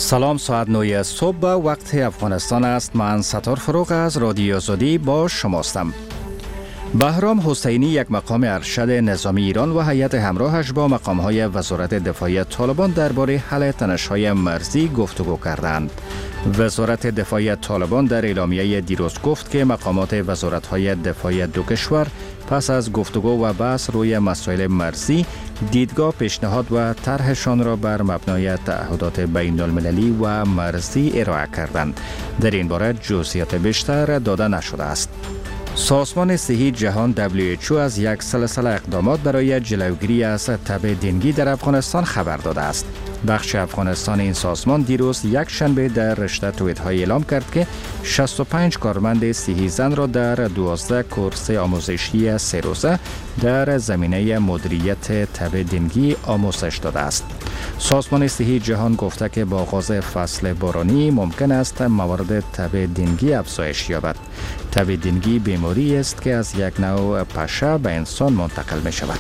سلام، ساعت 9 صبح وقت افغانستان است. من ستار فروغ از رادیو آزادی با شماستم. بهرام حسینی، یک مقام ارشد نظامی ایران و هیئت همراهش با مقام‌های وزارت دفاعی طالبان درباره حل تنش‌های مرزی گفتگو کردند. وزارت دفاعی طالبان در اعلامیه دیروز گفت که مقامات وزارت‌های دفاعی دو کشور پس از گفتگو و بحث روی مسائل مرزی دیدگاه، پیشنهاد و طرحشان را بر مبنای تعهدات بین‌المللی و مرزی ارائه کردند. در این باره جزئیات بیشتر داده نشده است. سازمان صحی جهان WHO از یک سلسله اقدامات برای جلوگیری از تب دنگی در افغانستان خبر داده است. بخش افغانستان این سازمان دیروز یک شنبه در رشته توییت‌های اعلام کرد که 65 کارمند صحی زن را در 12 کورس آموزشی 3 روزه در زمینه مدیریت تب دنگی آموزش داده است. سازمان صحی جهان گفته که با آغاز فصل بارانی ممکن است موارد تب دنگی افزایش یابد. تب دنگی بیماری است که از یک نوع پشه به انسان منتقل می شود.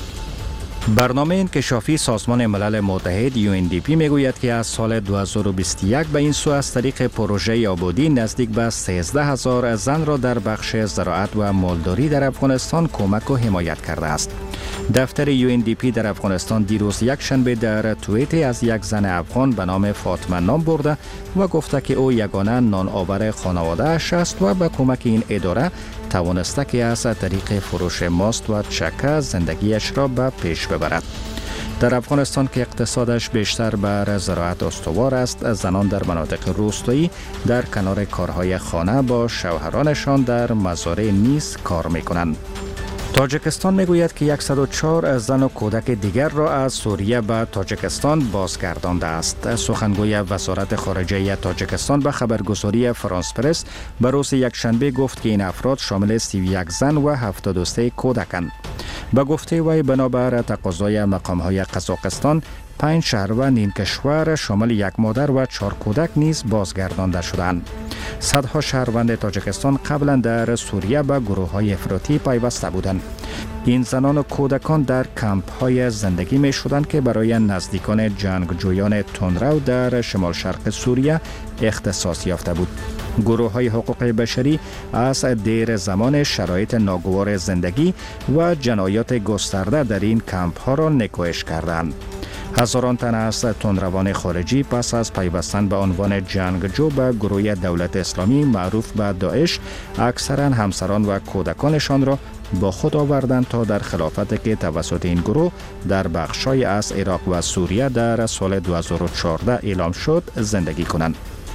برنامه انکشافی سازمان ملل متحد UNDP میگوید که از سال 2021 به این سو از طریق پروژه آبادی نزدیک به 13,000 زن را در بخش زراعت و مالداری در افغانستان کمک و حمایت کرده است. دفتر UNDP در افغانستان دیروز یک شنبه در توییت از یک زن افغان به نام فاطمه نام برده و گفته که او یگانه نان آور خانواده اش است و به کمک این اداره توانسته که از طریق فروش ماست و چکه زندگیش را به پیش ببرد. در افغانستان که اقتصادش بیشتر بر زراعت استوار است، زنان در مناطق روستایی در کنار کارهای خانه با شوهرانشان در مزارع نیز کار می‌کنند. تاجیکستان میگوید که 104 زن و کودک دیگر را از سوریه به تاجیکستان بازگردانده است. سخنگوی وزارت خارجه تاجیکستان به خبرگزاری فرانس پرس به روز یکشنبه گفت که این افراد شامل 31 زن و 73 کودکند. به گفته وی بنابر تقاضای مقام‌های قزاقستان 5 شهروند این کشور شامل یک مادر و 4 کودک نیز بازگردانده شدند. صدها شهروند تاجیکستان قبلا در سوریه به گروه‌های افراطی پیوسته بودند. این زنان و کودکان در کمپ‌های زندگی می‌شدند که برای نزدیکان جنگجویان تندرو در شمال شرق سوریه اختصاص یافته بود. گروه‌های حقوق بشری از دیر زمان شرایط ناگوار زندگی و جنایات گسترده در این کمپ‌ها را نکوهش کردند. هزاران تن از تندروان خارجی پس از پیوستن به عنوان جنگجو به گروه دولت اسلامی معروف به داعش اکثرا همسران و کودکانشان را با خود آوردند تا در خلافتی که توسط این گروه در بخش‌های از عراق و سوریه در سال 2014 اعلام شد زندگی کنند.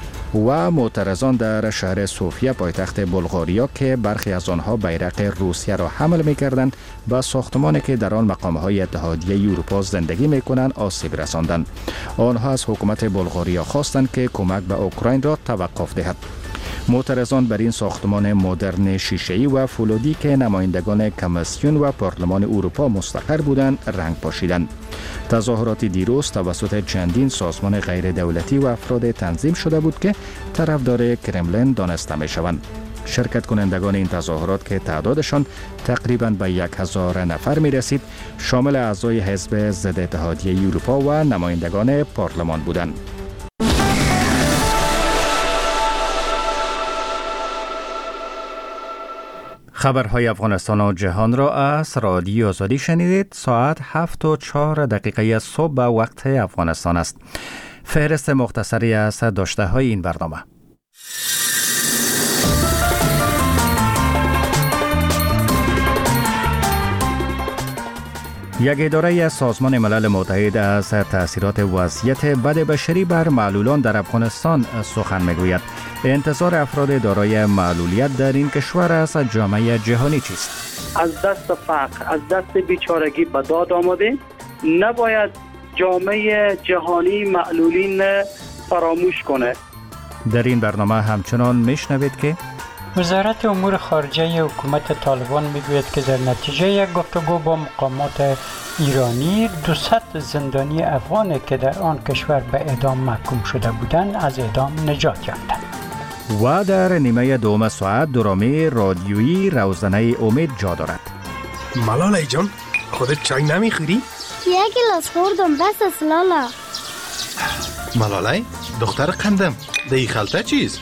و معترضان در شهر سوفیا پایتخت بلغاریا که برخی از آنها بیرق روسیه را حمل می‌کردند به ساختمانی که در آن مقام‌های اتحادیه اروپا زندگی می‌کنند آسیب رساندند. آنها از حکومت بلغاریا خواستند که کمک به اوکراین را توقف دهد. معترضان بر این ساختمان مدرن شیشه‌ای و فولادی که نمایندگان کمیسیون و پارلمان اروپا مستقر بودند رنگ پاشیدند. تظاهرات دیروز توسط چندین سازمان غیر دولتی و افراد تنظیم شده بود که طرفدار کرملین دانسته می‌شوند. شرکت کنندگان این تظاهرات که تعدادشان تقریباً به 1,000 نفر می‌رسید، شامل اعضای حزب ضد اتحادیه اروپا و نمایندگان پارلمان بودند. خبرهای افغانستان و جهان را از رادیو آزادی شنیدید. ساعت 7:04 صبح به وقت افغانستان است. فهرست مختصری از داشته‌های این برنامه. یک اداره از سازمان ملل متحد از تأثیرات وضعیت بد بشری بر معلولان در افغانستان سخن میگوید. انتظار افراد دارای معلولیت در این کشور از جامعه جهانی چیست؟ از دست فقر، از دست بیچارگی به داد آمده. نباید جامعه جهانی معلولین فراموش کنه. در این برنامه همچنان میشنوید که وزارت امور خارجه حکومت طالبان میگوید که در نتیجه یک گفتگو با مقامات ایرانی 200 زندانی افغان که در آن کشور به اعدام محکوم شده بودند از اعدام نجات یافتند. و در نیمه دوم ساعت درامه رادیویی روزنه امید جا دارد. ملالای جان، خودت چای نمیخوری؟ یک گلاس خوردم بس است لالا. ملالای، دختر قندم در این خلطه چیست؟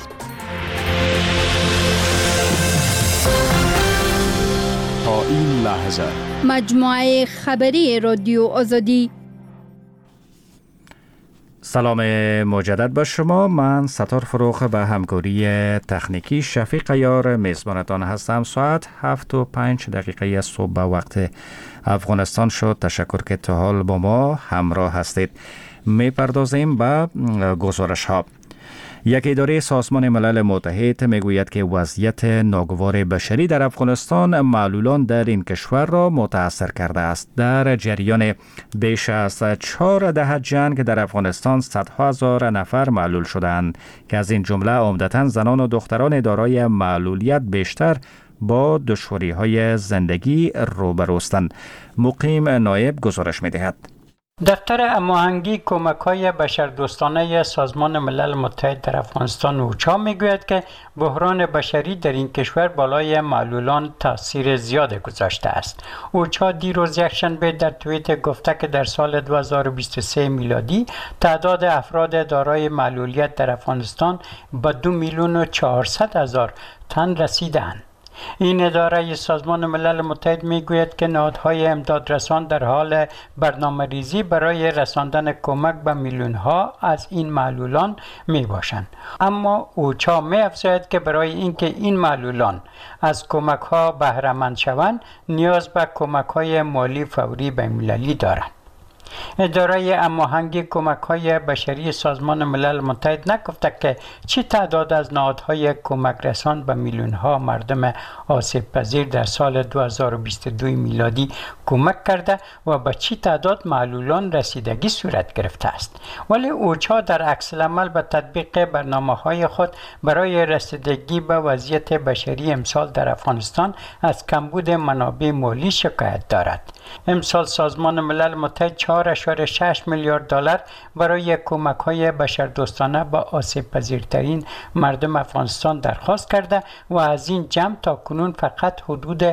تا این لحظه مجموعه خبری رادیو آزادی. سلام مجدد با شما. من ستار فروغ به همکاری تکنیکی شفیق یار میزبانتان هستم. ساعت 7:05 صبح به وقت افغانستان شد. تشکر که تا حال با ما همراه هستید. میپردازیم به گزارش ها. یک اداره سازمان ملل متحد میگوید که وضعیت ناگوار بشری در افغانستان معلولان در این کشور را متاثر کرده است. در جریان بیش از 4 دهه جنگ در افغانستان صدها هزار نفر معلول شدند که از این جمله عمدتاً زنان و دختران دارای معلولیت بیشتر با دشواری‌های زندگی روبروستند. مقیم نایب گزارش می‌دهد. دفتر هماهنگی کمک‌های بشردوستانه سازمان ملل متحد در افغانستان اوچا میگوید که بحران بشری در این کشور بالای معلولان تاثیر زیاد گذاشته است. اوچا دیروز یکشنبه در توییت گفته که در سال 2023 میلادی تعداد افراد دارای معلولیت در افغانستان به 2,400,000 تن رسیدند. این اداره سازمان ملل متحد میگوید که نهادهای امدادرسان در حال برنامه ریزی برای رساندن کمک به میلیون‌ها از این معلولان می باشند. اما اوچا می افزاید که برای اینکه این معلولان از کمک‌ها بهره مند شوند نیاز به کمک‌های مالی فوری بین‌المللی دارند. اداره هماهنگی کمک‌های بشری سازمان ملل متحد نگفته که چه تعداد از نهادهای کمک رسان به میلیون‌ها مردم آسیب پذیر در سال 2022 میلادی کمک کرده و به چه تعداد معلولان رسیدگی صورت گرفته است. ولی اوچا در عکس العمل به تطبیق برنامه‌های خود برای رسیدگی به وضعیت بشری امسال در افغانستان از کمبود منابع مالی شکایت دارد. امسال سازمان ملل متحد 4.6 میلیارد دلار برای کمک‌های بشردوستانه به آسیب پذیرترین مردم افغانستان درخواست کرده و از این جمع تا کنون فقط حدود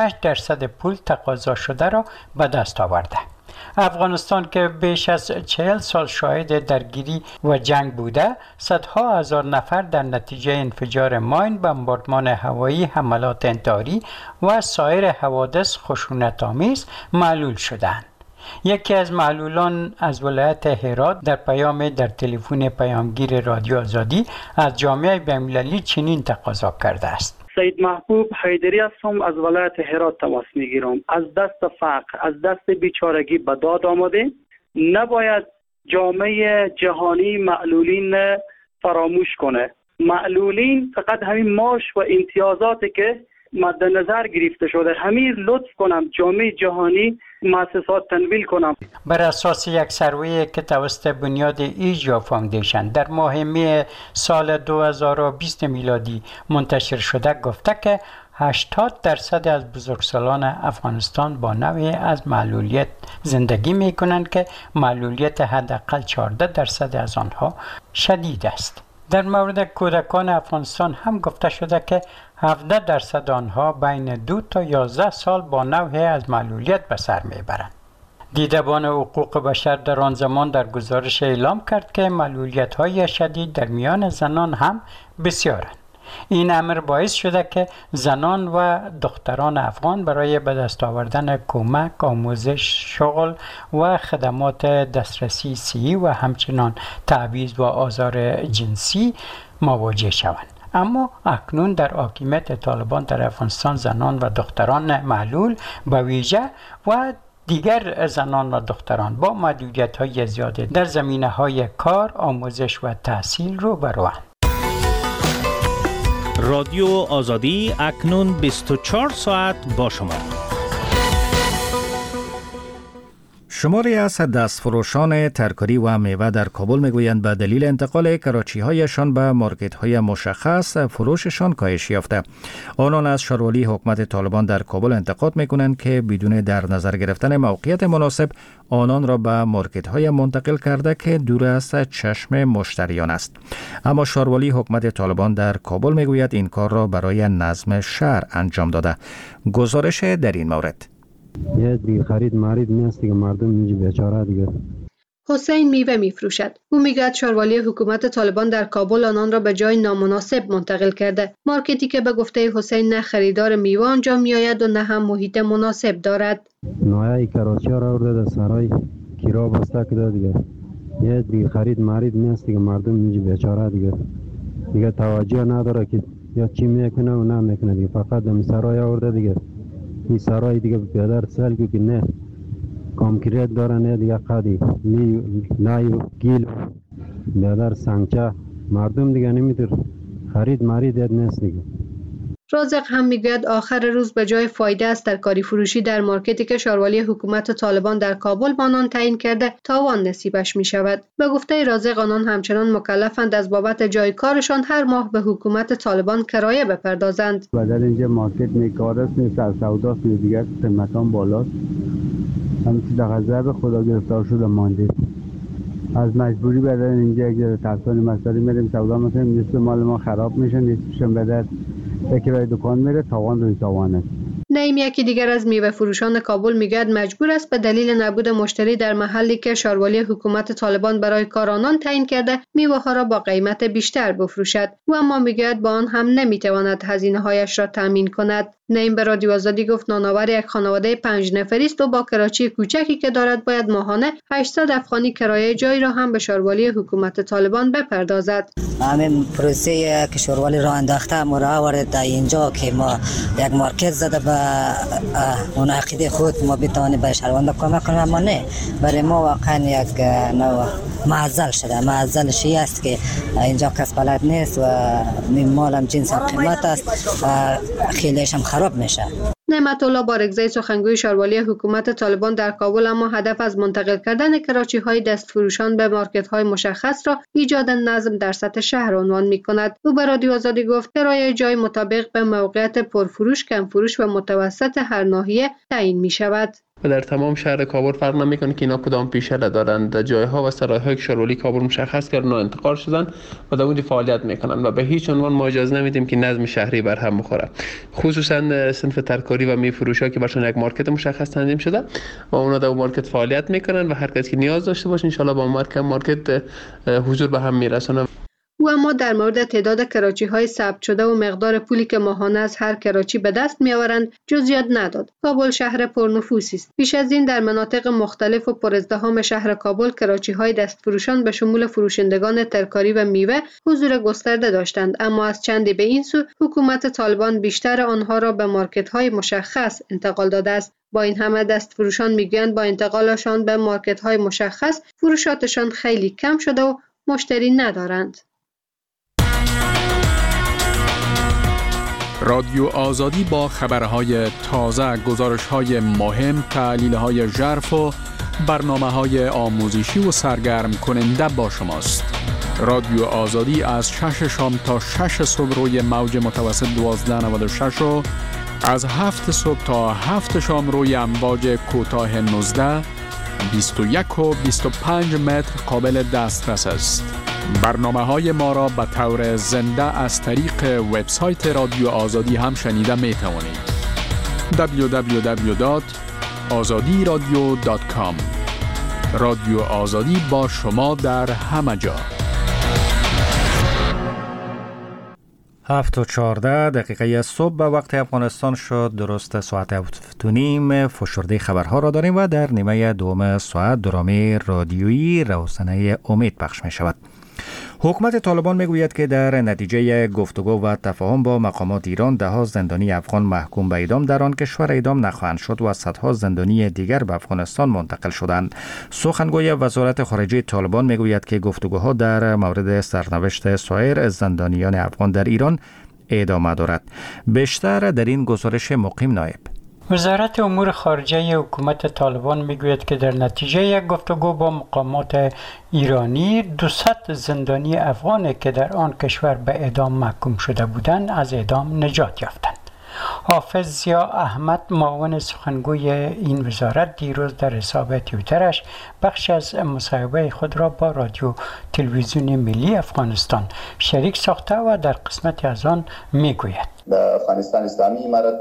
6% پول تقاضا شده را به دست آورده. افغانستان که بیش از 40 سال شاهد درگیری و جنگ بوده، صدها هزار نفر در نتیجه انفجار ماین، بمباردمان هوایی، حملات انتحاری و سایر حوادث خشونت‌آمیز معلول شدند. یکی از معلولان از ولایت هرات در پیام در تلفن پیامگیر رادیو آزادی از جامعه بین‌المللی چنین تقاضا کرده است: سید محبوب حیدری هستم، از ولایت هرات تماس میگیرم. از دست فقر، از دست بیچارگی به داد آمده. نباید جامعه جهانی معلولین فراموش کنه. معلولین فقط همین معاش و امتیازاتی که مد نظر گرفته شده، همین لطف کنم جامعه جهانی مؤسسات تنویل کنم. بر اساس یک سروی که توسط بنیاد ایجا فاندیشن در ماه می سال 2020 میلادی منتشر شده گفته که 80% از بزرگسالان افغانستان با نوعی از معلولیت زندگی می کنند که معلولیت حداقل 14% از آنها شدید است. در مورد کودکان افغانستان هم گفته شده که 17% آنها بین 2 تا 11 سال با نوعی از معلولیت به سر میبرند. دیدبان حقوق بشر در آن زمان در گزارش اعلام کرد که معلولیت‌های شدید در میان زنان هم بسیارند. این امر باعث شده که زنان و دختران افغان برای به دست آوردن کمک، آموزش، شغل و خدمات دسترسی صحی و همچنان تعویض و آزار جنسی مواجه شوند. اما اکنون در حاکمیت طالبان در افغانستان زنان و دختران معلول به ویژه و دیگر زنان و دختران با محدودیت‌های زیاد در زمینه‌های کار، آموزش و تحصیل روبروند. رادیو آزادی اکنون 24 ساعت با شما. شماری از دستفروشان ترکاری و میوه در کابل میگویند به دلیل انتقال کراچی‌هایشان به مارکت‌های مشخص فروششان کاهش یافته. آنان از شاروالی حکومت طالبان در کابل انتقاد میکنند که بدون در نظر گرفتن موقعیت مناسب آنان را به مارکت‌های منتقل کرده که دور از چشم مشتریان است. اما شاروالی حکومت طالبان در کابل میگوید این کار را برای نظم شهر انجام داده. گزارش در این مورد. یه دیگه خرید مرید نیست دیگه، مردم اینجا بیچاره دیگه. حسین میوه میفروشد. او میگوید شاروالی حکومت طالبان در کابل آنان را به جای نامناسب منتقل کرده. مارکتی که به گفته حسین نه خریدار میوه آنجا میآید و نه هم محیط مناسب دارد. نایه کراچی را آورده در سرای کرا بسته کرده دیگه. یه دیگه خرید مرید نیست دیگه، مردم اینجا بیچاره دیگه توجه نداره که یا چی میکنه و نه میکنه دیگه، فقط در سرای آورده دیگه. این سرای دیگه بیادر سلگی که نه کامکریت داره نه دیگه قدی نای گیل بیادر سنگچه مردم دیگه نمیتر خرید مرید نیست دیگه. رازق هم میگوید آخر روز به جای فایده از ترکاری فروشی در مارکتی که شاروالی حکومت طالبان در کابل با آنان تعیین کرده تاوان نصیبش می شود. به گفته رازق آنان همچنان مکلفند از بابت جای کارشان هر ماه به حکومت طالبان کرایه بپردازند. بدل اینجا مارکت میکار است نیست، از سوداست دیگه قیمتان بالاست. همچی در غضب خدا گرفتار شده ماندید. از مجبوری بدل اینجا یک ترسان مسئله میریم سودا میکنیم، نصف مال ما خراب میشه، نصفشم بدل به کرای دکان میره، تاوان روی تاوانه. نعیم یکی دیگر از میوه فروشان کابل میگوید مجبور است به دلیل نبود مشتری در محلی که شاروالی حکومت طالبان برای کار آنان تعیین کرده میوه ها را با قیمت بیشتر بفروشد. او اما میگوید با آن هم نمیتواند هزینه هایش را تامین کند. نعیم به رادیو آزادی گفت نانآور یک خانواده 5 نفری است و با کراچی کوچکی که دارد باید ماهانه 800 افغانی کرایه جای را هم به شاروالی حکومت طالبان بپردازد. همین پروسه که شاروالی را انداخته ما را آورد در اینجا که ما یک مارکت زده به اون عقیده خود ما بتوانیم به شهروندان کمک کنیم، اما نه، برای ما واقعا یک نوع معضل شده. معضلش این است که اینجا کس بلد نیست و مال هم جنس هم قیمت است، خیلیش هم خراب میشه. نعمت الله بارگزی سخنگوی شاروالی حکومت طالبان در کابل اما هدف از منتقل کردن کراچی های دستفروشان به مارکت های مشخص را ایجاد نظم در سطح شهر عنوان می کند. او به رادیو آزادی گفت کرایه جای مطابق به موقعیت پرفروش، کم فروش و متوسط هر ناحیه تعیین می شود. و در تمام شهر کابل فرق نمیکنه که اینا کدام پیشه دارند. در جایها و سرای‌های که شاروالی کابل مشخص کردن و انتقال شدن و در اونجا فعالیت میکنن و به هیچ عنوان ما اجازه نمیدیم که نظم شهری بر هم بخوره. خصوصا صنف ترکاری و میفروشا که برشون یک مارکت مشخص تنظیم شده و اونا در مارکت فعالیت میکنن و هر کسی که نیاز داشته باشه ان شاءالله با مارکت حضور به هم میرسونه. او اما در مورد تعداد کراچی های ثبت شده و مقدار پولی که ماهانه از هر کراچی به دست می آورند جزئیات نداد. کابل شهر پرنفوسی است. پیش از این در مناطق مختلف و پرازدحام شهر کابل کراچی های دستفروشان به شمول فروشندگان ترکاری و میوه حضور گسترده داشتند، اما از چندی به این سو حکومت طالبان بیشتر آنها را به مارکت های مشخص انتقال داده است. با این همه دستفروشان میگویند با انتقالشان به مارکت های مشخص فروشاتشان خیلی کم شده و مشتری ندارند. رادیو آزادی با خبرهای تازه، گزارش‌های مهم، تحلیل‌های ژرف و برنامه‌های آموزشی و سرگرم کننده با شماست. رادیو آزادی از 6 شام تا 6 صبح روی موج متوسط 1296 و از 7 صبح تا 7 شام روی امواج کوتاه 19 21 و 25 متر قابل دسترس است. برنامه‌های ما را به طور زنده از طریق وبسایت رادیو آزادی هم شنیده می توانید. www.azadiradio.com. رادیو آزادی با شما در همه جا. 7:14 صبح به وقت افغانستان شد. درست ساعت 7:30 فشرده خبرها را داریم و در نیمه دوم ساعت درامه رادیویی روزنه امید پخش می شود. حکومت طالبان میگوید که در نتیجه گفتگو و تفاهم با مقامات ایران ده‌ها زندانی افغان محکوم به اعدام در آن کشور اعدام نخواهند شد و صدها زندانی دیگر به افغانستان منتقل شدند. سخنگوی وزارت خارجه طالبان میگوید که گفتگوها در مورد سرنوشت سایر زندانیان افغان در ایران ادامه دارد. بیشتر در این گزارش مقیم نایب. وزارت امور خارجه حکومت طالبان میگوید که در نتیجه یک گفتگو با مقامات ایرانی 200 زندانی افغان که در آن کشور به اعدام محکوم شده بودند از اعدام نجات یافتند. حافظ ضیا احمد معاون سخنگوی این وزارت دیروز در حساب توییترش بخش از مصاحبه خود را با رادیو تلویزیون ملی افغانستان شریک ساخته و در قسمتی از آن میگوید به افغانستان اسلامی امارت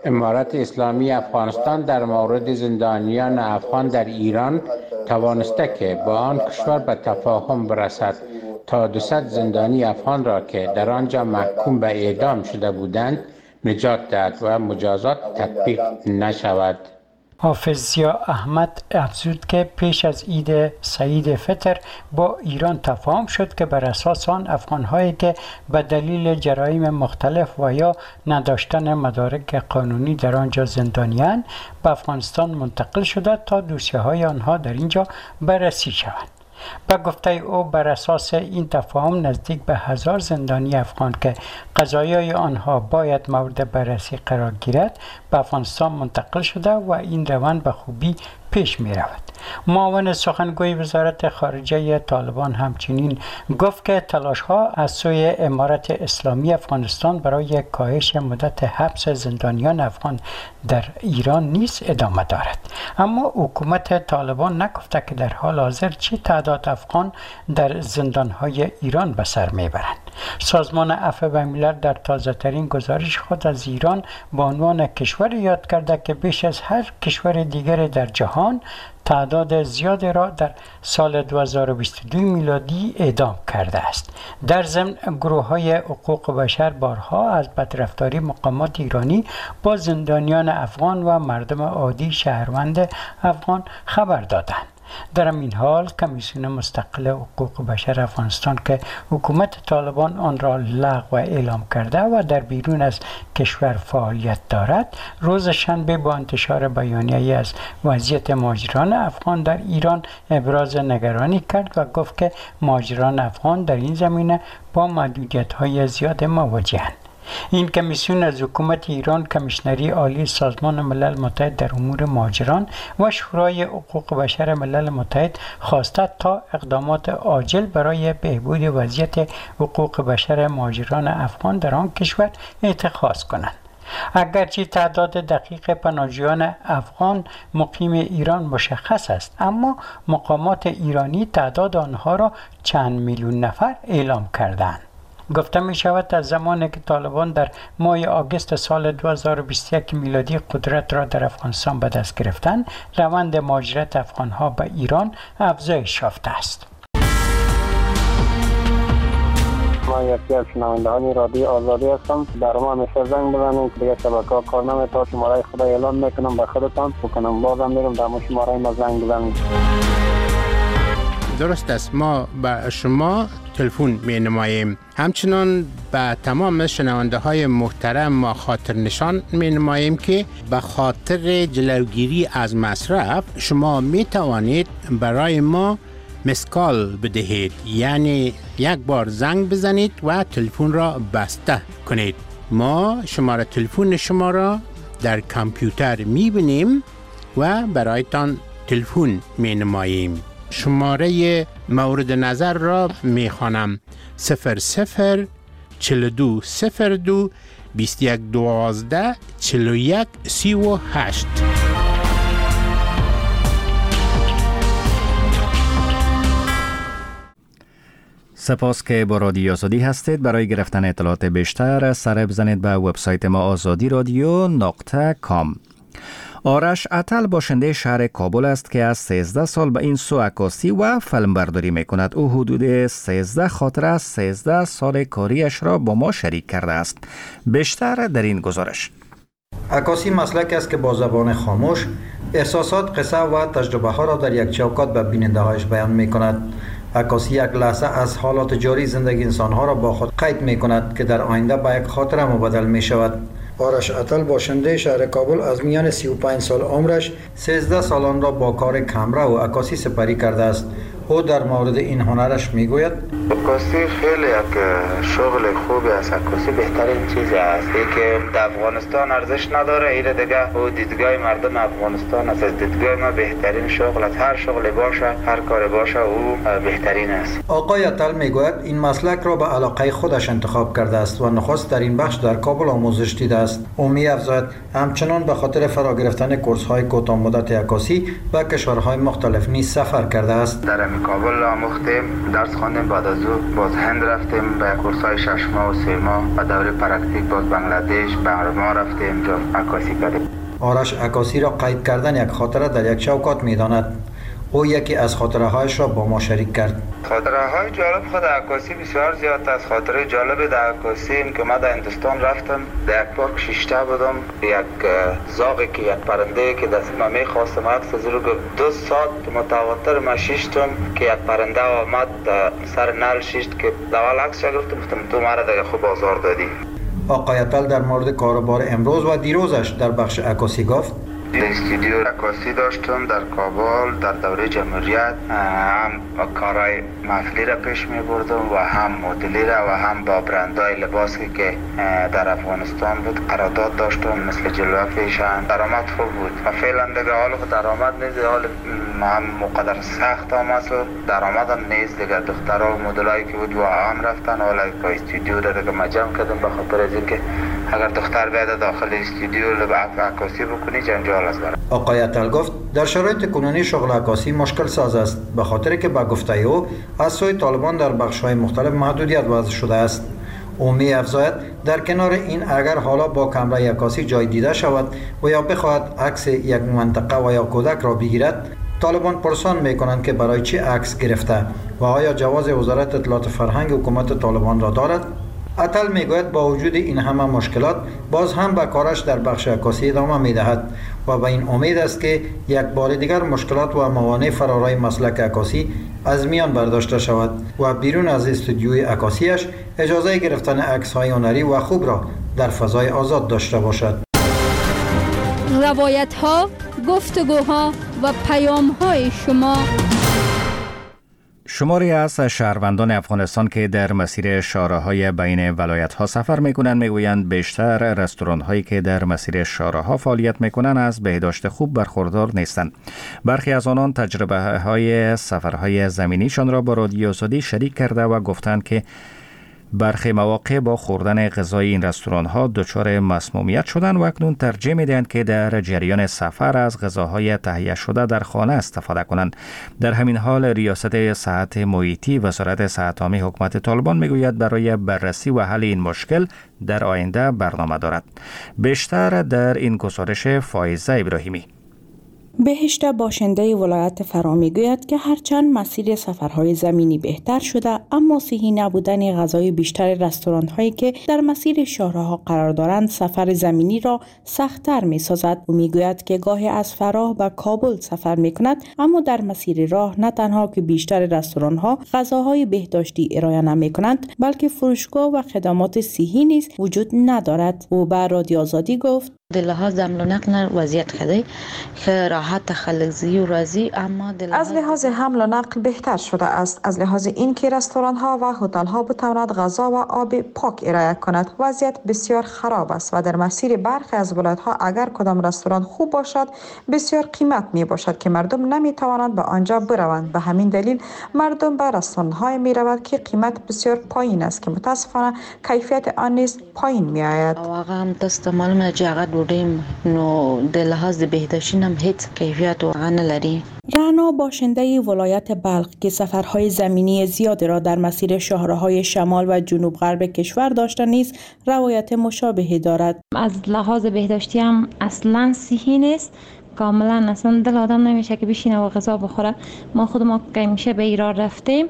امارت اسلامی افغانستان در مورد زندانیان افغان در ایران توانسته که با آن کشور به تفاهم برسد تا 200 زندانی افغان را که در آنجا محکوم به اعدام شده بودند نجات دهد و مجازات تطبیق نشود. حافظ ضیا احمد افزود که پیش از عید سعید فطر با ایران تفاهم شد که بر اساس آن افغان‌هایی که به دلیل جرایم مختلف و یا نداشتن مدارک قانونی در آنجا زندانیان به افغانستان منتقل شده تا دوسیه‌های آنها در اینجا بررسی شوند. به گفته او بر اساس این تفاهم نزدیک به 1000 زندانی افغان که قضایای آنها باید مورد بررسی قرار گیرد به افغانستان منتقل شده و این روند به خوبی پیش می رود. معاون سخنگوی وزارت خارجه طالبان همچنین گفت که تلاش ها از سوی امارت اسلامی افغانستان برای کاهش مدت حبس زندانیان افغان در ایران نیز ادامه دارد. اما حکومت طالبان نگفته که در حال حاضر چه تعداد افغان در زندانهای ایران به سر میبرند. سازمان عفو بین‌الملل در تازه ترین گزارش خود از ایران به عنوان کشور یاد کرده که بیش از هر کشور دیگر در جهان تعداد زیادی را در سال 2022 میلادی اعدام کرده است. در ضمن گروه‌های حقوق بشر بارها از بدرفتاری مقامات ایرانی با زندانیان افغان و مردم عادی شهروند افغان خبر دادند. در این حال کمیسیون مستقل حقوق بشر افغانستان که حکومت طالبان آن را لغو اعلام کرده و در بیرون از کشور فعالیت دارد، روز شنبه با انتشار بیانیه‌ای از وضعیت مهاجران افغان در ایران ابراز نگرانی کرد و گفت که مهاجران افغان در این زمینه با محدودیت‌های زیاد مواجه‌اند. این کمیسیون از حکومت ایران، کمیشنری عالی سازمان ملل متحد در امور مهاجران و شورای حقوق بشر ملل متحد خواسته تا اقدامات عاجل برای بهبود وضعیت حقوق بشر مهاجران افغان در آن کشور اتخاذ کنند. اگرچه تعداد دقیق پناهجویان افغان مقیم ایران مشخص است، اما مقامات ایرانی تعداد آنها را چند میلیون نفر اعلام کردند. گفته می شود از زمانی که طالبان در ماه آگوست سال 2021 میلادی قدرت را در افغانستان به دست گرفتند، روند مهاجرت افغانها به ایران افزایش یافته است. ما یکی از شنوندگان رادیو آزادی هستم. در ما همیشه زنگ بزنید که دیگه شبکه‌ها کار نمی‌کنه. شماره خدا اعلام میکنم به خودتان بکنم بازم میرم در شماره ما زنگ بزنید. درست است، ما به شما تلفن می نماییم. همچنان به تمام شنونده های محترم ما خاطر نشان می نماییم که به خاطر جلوگیری از مصرف شما می توانید برای ما مسکال بدهید، یعنی یک بار زنگ بزنید و تلفن را بسته کنید. ما شماره تلفن شما را در کامپیوتر می بینیم و برایتان تلفن می نماییم. شماره مورد نظر را می خوانم: 00 42 02 21 12 41 38. سپاس که با رادیو آزادی هستید. برای گرفتن اطلاعات بیشتر سر بزنید به وبسایت ما azadiradyo.com. آرش عطل باشنده شهر کابل است که از 13 سال به این سو عکاسی و فیلمبرداری می کند. او حدود 13 خاطره از 13 سال کاریش را با ما شریک کرده است. بیشتر در این گزارش. عکاسی مسلک است که با زبان خاموش احساسات، قصه و تجربه ها را در یک چوکات به بیننده هایش بیان می کند. عکاسی یک لحظه از حالات جاری زندگی انسان ها را با خود قید می کند که در آینده به یک خاطره مبدل می شود. آرش عطل باشنده شهر کابل از میان 35 سال عمرش 13 سالان را با کار کامرا و عکاسی سپری کرده است. او در مورد این هنرش میگوید: عکاسی خیلی یک شغل خوبی است. عکاسی بهترین چیزی است. که در افغانستان ارزش نداره، ایره دیگه او دیدگاه مردم افغانستان است. از دیدگاه ما بهترین شغل است. هر شغلی باشه، هر کاری باشه، او بهترین است. آقای عطل میگوید این مسلک را به علاقه خودش انتخاب کرده است و نخست در این بخش در کابل آموزش دیده است. او می‌افزاید همچنان به خاطر فرا گرفتن کورس‌های کوتاه مدت عکاسی به کشورهای مختلف نیز سفر کرده است. در کابل آموختیم، درس خواندیم، بعد از او باز هند رفتیم به کورسای 6 ماه و 3 ماه و دوره پرکتیک باز بنگلادش، برما رفتیم، جا عکاسی کردیم. آرش عکاسی را قید کردن یک خاطره در یک چوکات می‌داند. او یکی از خاطره‌هایش را با ما شریک کرد. خاطره‌های جالب خود عکاسی بسیار زیاد است. خاطره جالب در عکاسی این که من در هندوستان رفتم، در یک پارک شیشته بودم، یک زاغی که یک پرنده که دست من می‌خواستم عکس از رو 2 ساعت متواتر من شیشتم که یک پرنده آمد سر نل شیشت که اول عکس گرفتم، تو مرا دیگه خوب آزار دادی. آقای عطل در مورد کاروبار امروز و دیروزش در بخش عکاسی گفت: استودیو عکاسی داشتم در کابل در دوره جمهوریت، هم کارهای محفلی را پیش می بردم و هم مدلی را و هم با برندهای لباسی که در افغانستان بود قرارداد داشتم، مثل جلوه فیشن. درآمد خوب بود و فعلا دیگه حال درآمد نیست، حال هم مقدر سخت آمد و درآمد هم نیست دیگه. دخترها و مدلایی که بود و هم رفتن، حالا که استودیو را دیگه مجمع کردم به خاطر از اینکه اگر دختر بیاد داخل استودیو عکاسی بکنی جنجال است. آقای عطل گفت در شرایط کنونی شغل عکاسی مشکل ساز است، به خاطر که به گفته او از سوی طالبان در بخش‌های مختلف محدودیت وضع شده است. او می افزاید در کنار این اگر حالا با کمره عکاسی جای دیده شود و یا بخواهد عکس یک منطقه و یا کودک را بگیرد، طالبان پرسان می کنند که برای چه عکس گرفته و آیا جواز وزارت اطلاعات فرهنگ حکومت طالبان را دارد. عطل میگوید با وجود این همه مشکلات باز هم به کارش در بخش عکاسی ادامه میدهد و به این امید است که یک بار دیگر مشکلات و موانع فرارای مسلک عکاسی از میان برداشته شود و بیرون از استودیوی عکاسیش اجازه گرفتن عکس‌های هنری و خوب را در فضای آزاد داشته باشد. روایت‌ها، گفتگوها و پیام‌های شما. شماری از شهروندان افغانستان که در مسیر شاهراهای بین ولایت‌ها سفر می‌کنند می‌گویند بیشتر رستوران‌هایی که در مسیر شاهراها فعالیت می‌کنند از بهداشت خوب برخوردار نیستند. برخی از آنان تجربه‌های سفرهای زمینیشان را با رادیو آزادی شریک کرده و گفتند که برخی مواقع با خوردن غذای این رستوران‌ها دچار مسمومیت شدند و اکنون ترجیح می‌دهند که در جریان سفر از غذاهای تهیه شده در خانه استفاده کنند. در همین حال ریاست صحت محیطی وزارت صحت عامه حکومت طالبان می‌گوید برای بررسی و حل این مشکل در آینده برنامه دارد. بیشتر در این گزارش فائزه ابراهیمی. بهشت باشنده ولایت فرا میگوید که هرچند مسیر سفرهای زمینی بهتر شده، اما صحی نبودن غذای بیشتر رستوران هایی که در مسیر شاهراها قرار دارند سفر زمینی را سخت‌تر می‌سازد. او میگوید که گاهی از فراه به کابل سفر می‌کند، اما در مسیر راه نه تنها که بیشتر رستوران ها غذاهای بهداشتی ارائه نمی‌کنند، بلکه فروشگاه و خدمات صحی نیز وجود ندارد. او به رادیو آزادی گفت: در لحاظ حمل و نقل وضعیت خیلی راحت خلق زی و راضی، اما از لحاظ حمل و نقل بهتر شده است. از لحاظ این که رستوران ها و هتل ها بتواند غذا و آب پاک ارائه کند وضعیت بسیار خراب است و در مسیر برخی از ولایت ها اگر کدام رستوران خوب باشد بسیار قیمت می باشد که مردم نمی توانند به آنجا بروند. به همین دلیل مردم به رستوران های می روند که قیمت بسیار پایین است که متاسفانه کیفیت آن نیز پایین می آید. واقعا هم دست معلومه جاغت بودیم نو در لحاظ بهداشتی هم هیچ کیفیت واقعا نداری. رعنا باشنده ولایت بلخ که سفرهای زمینی زیاد را در مسیر شاهراهای شمال و جنوب غرب کشور داشته نیز روایت مشابهی دارد. از لحاظ بهداشتی هم اصلا صحی نیست، کاملا اصلا دل آدم نمیشه که بشینه و غذا بخوره. ما خودمون که میشه به ایران رفتیم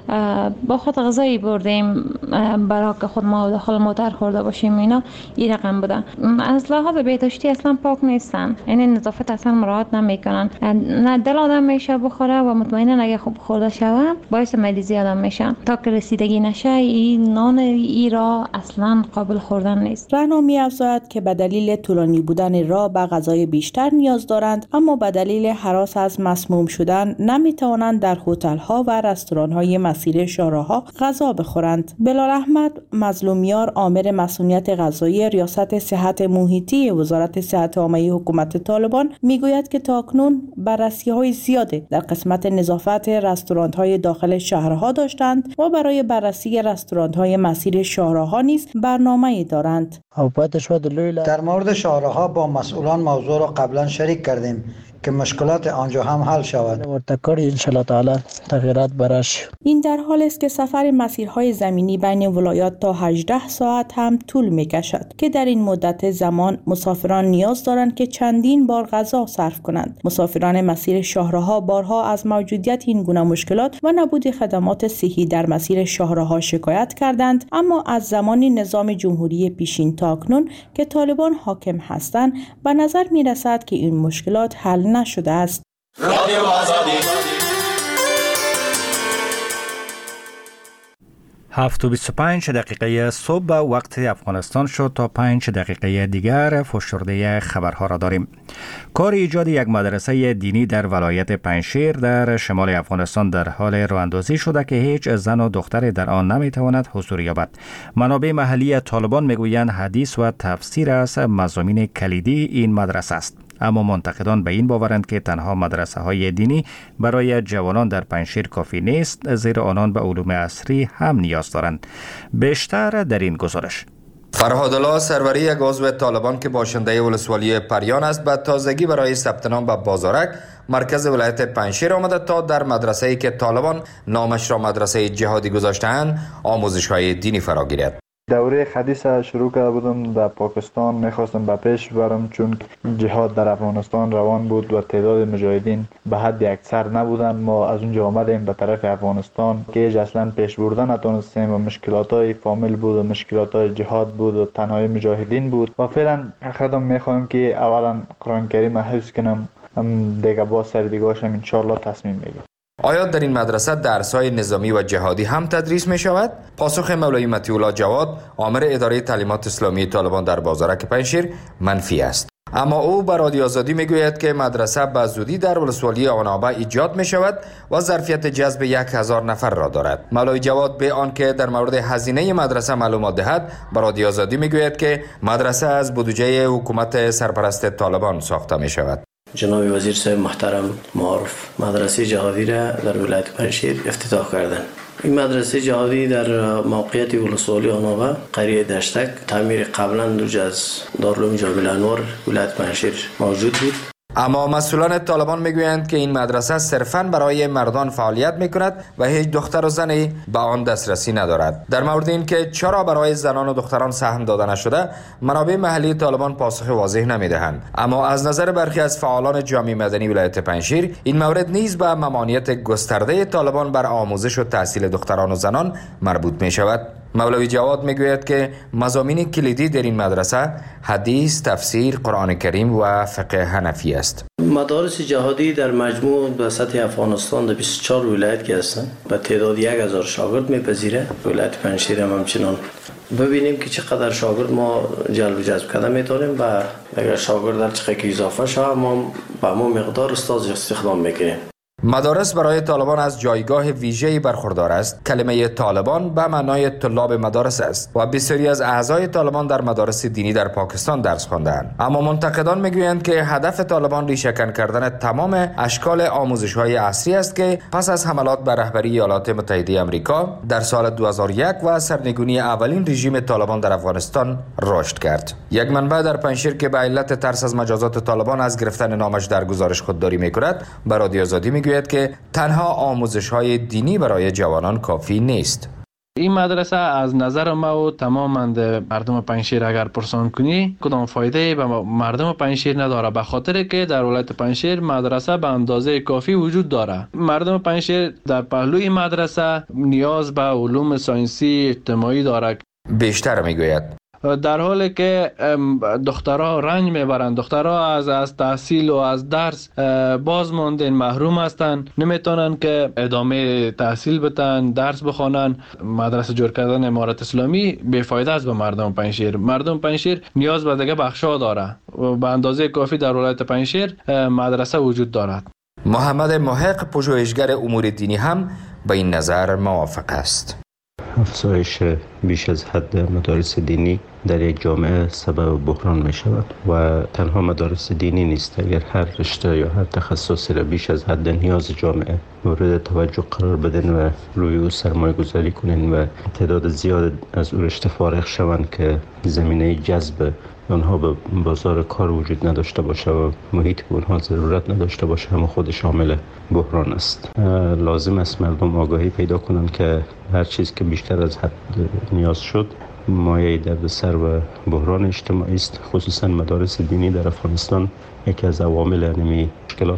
با خود غذایی بردیم برای که خود ما داخل موتر خورده باشیم، اینا این رقم بوده. از لحاظ بهداشتی اصلا پاک نیستن، یعنی نظافت اصلا مراعات نمیکنن. نه دل آدم میشه بخوره و مطمئنا اگه خوب خورده شوه باعث مریضی آدم میشه. تا که رسیدگی نشه این نان ایرا اصلا قابل خوردن نیست. رعنا می‌افزاید که به دلیل طولانی بودن راه به غذای بیشتر نیاز دارند، اما به دلیل هراس از مسموم شدن نمیتوانند در هتل‌ها و رستوران‌های مسیر شاهراها غذا بخورند. بلال احمد مظلومیار آمر مسئولیت غذایی ریاست صحت محیطی وزارت صحت عامه حکومت طالبان میگوید که تاکنون بررسی‌های زیاده در قسمت نظافت رستوران‌های داخل شهرها داشتند و برای بررسی رستوران‌های مسیر شاهراها نیز برنامه‌ای دارند. در مورد شاهراها با مسئولان موضوع را قبلا شریک کردیم. که مشکلات آنجا هم حل شود. ورتکاری انشاءالله تعالی تغییرات براش. این در حال است که سفر مسیرهای زمینی بین ولایات تا 18 ساعت هم طول می‌کشد که در این مدت زمان مسافران نیاز دارند که چندین بار غذا صرف کنند. مسافران مسیر شاهراها بارها از موجودیت این گونه مشکلات و نبود خدمات صحی در مسیر شاهراها شکایت کردند، اما از زمان نظام جمهوری پیشین تا اکنون که طالبان حاکم هستند به نظر می رسد که این مشکلات حل نشده است. 7:25 دقیقه صبح وقت افغانستان شد. تا 5 دقیقه دیگر فشرده خبرها را داریم. کار ایجاد یک مدرسه دینی در ولایت پنجشیر در شمال افغانستان در حال راه‌اندازی شده که هیچ زن و دختری در آن نمیتواند حضور یابد. منابع محلی طالبان میگویند حدیث و تفسیر از مضامین کلیدی این مدرسه است. اما منتقدان به این باورند که تنها مدرسه های دینی برای جوانان در پنجشیر کافی نیست، زیرا آنان به علوم عصری هم نیاز دارند. بیشتر در این گزارش. فرهادالله سروری، یک عضو طالبان که باشنده ولسوالی پریان است، به تازگی برای ثبت نام به بازارک مرکز ولایت پنجشیر آمده تا در مدرسه‌ای که طالبان نامش را مدرسه جهادی گذاشته‌اند آموزش‌های دینی فرا گیرد. دوره حدیث شروع کرده بودم در پاکستان، میخواستم به پیش برم چون جهاد در افغانستان روان بود و تعداد مجاهدین به حد اکثر نبودن. ما از اونجا آمدیم به طرف افغانستان که اصلا پیش بردن نتونستیم و مشکلات‌های فامیل بود و مشکلات‌های جهاد بود و تنهایی مجاهدین بود و فعلا خودم میخوام که اولا قرآن کریم حفظ کنم، دیگه با سر دیگه‌اشم ان شاء الله تصمیم بگیرم. آیا در این مدرسه درس‌های نظامی و جهادی هم تدریس می شود؟ پاسخ مولوی مطیع الله جواد، آمر اداره تعلیمات اسلامی طالبان در بازارک پنجشیر، منفی است. اما او به رادیو آزادی می گوید که مدرسه به زودی در ولسوالی آنابه ایجاد می شود و ظرفیت جذب 1000 نفر را دارد. مولوی جواد به آنکه در مورد هزینه مدرسه معلومات دهد، به رادیو آزادی می گوید که مدرسه از بودجه حکومت سرپرست طالبان ساخته می شود. جناب وزیر صاحب محترم معارف مدرسه جهادی را در ولایت پنجشیر افتتاح کردند. این مدرسه جهادی در موقعیت ولسوالی آنابه قریه دشتک تعمیر قبلا دوج از دارالعلوم جامع الانوار ولایت پنجشیر موجود بود. اما مسئولان طالبان میگویند که این مدرسه صرفاً برای مردان فعالیت میکند و هیچ دختر و زنی به آن دسترسی ندارد. در مورد این که چرا برای زنان و دختران سهم داده نشده، منابع محلی طالبان پاسخ واضح نمیدهند. اما از نظر برخی از فعالان جامعه مدنی ولایت پنجشیر، این مورد نیز به ممانعت گسترده طالبان بر آموزش و تحصیل دختران و زنان مربوط می شود. مولوی جواد میگوید که مضامین کلیدی در این مدرسه حدیث، تفسیر، قرآن کریم و فقه حنفی است. مدارس جهادی در مجموع به سطح افغانستان در 24 ولایت که هستند به تعداد 1000 شاگرد میپذیره. ولایت پنجشیر هم همچنان. ببینیم که چقدر شاگرد ما جلب و جذب کرده میتونیم و اگر شاگرد در چقدر که اضافه شود ما به ما مقدار استاد استخدام میکنیم. مدارس برای طالبان از جایگاه ویژه‌ای برخوردار است. کلمه طالبان به معنای طلاب مدارس است و بسیاری از اعضای طالبان در مدارس دینی در پاکستان درس خواندند. اما منتقدان میگویند که هدف طالبان ریشه‌کن کردن تمام اشکال آموزش‌های عصری است که پس از حملات بر رهبری ایالات متحده آمریکا در سال 2001 و سرنگونی اولین رژیم طالبان در افغانستان رشد کرد. یک منبع در پنجشیر که به علت ترس از مجازات طالبان از گرفتن نامش در گزارش خودداری می‌کند، به رادیو آزادی میگوید که تنها آموزش‌های دینی برای جوانان کافی نیست. این مدرسه از نظر ما و تمام مردم پنجشیر اگر پرسان کنی کدام فایده به مردم پنجشیر نداره، به خاطر که در ولایت پنجشیر مدرسه به اندازه کافی وجود داره. مردم پنجشیر در پهلوی مدرسه نیاز به علوم ساینسی اجتماعی داره. بیشتر میگوید در حالی که دخترها رنج میبرند، دخترها از تحصیل و از درس باز ماندن، محروم هستند، نمیتونن که ادامه تحصیل بتن، درس بخوانن. مدرسه جور کردن امارت اسلامی بیفایده است به مردم پنجشیر. مردم پنجشیر نیاز به دیگه بخشا داره و به اندازه کافی در ولایت پنجشیر مدرسه وجود دارد. محمد محق، پژوهشگر امور دینی، هم به این نظر موافق است. افزایش بیش از حد مدارس دینی در یک جامعه سبب بحران می شود و تنها مدارس دینی نیست. اگر هر رشته یا هر تخصصی را بیش از حد نیاز جامعه مورد توجه قرار بدن و روی او سرمایه گذاری کنین و تعداد زیاد از او رشته فارغ شوند که زمینه جذب آنها به بازار کار وجود نداشته باشه و محیط به اونها ضرورت نداشته باشه، هم خود شامل بحران است. لازم است مردم آگاهی پیدا کنند که هر چیز که بیشتر از حد نیاز شد مایه دردسر و بحران اجتماعی است. خصوصا مدارس دینی در افغانستان یکی از عوامل مشکلات